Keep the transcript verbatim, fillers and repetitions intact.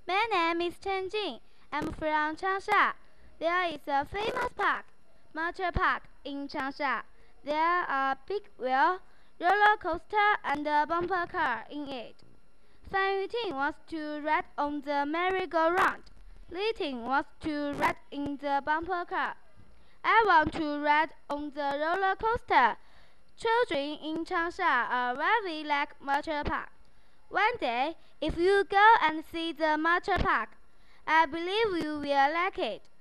My name is Chen Jing. I'm from Changsha. There is a famous park, Motor Park, in Changsha. There are big wheel, roller coaster, and a bumper car in it. Fan Yuting wants to ride on the merry-go-round. Li Ting wants to ride in the bumper car. I want to ride on the roller coaster. Children in Changsha are very like Motor Park. One day, if you go and see the Motor Park, I believe you will like it.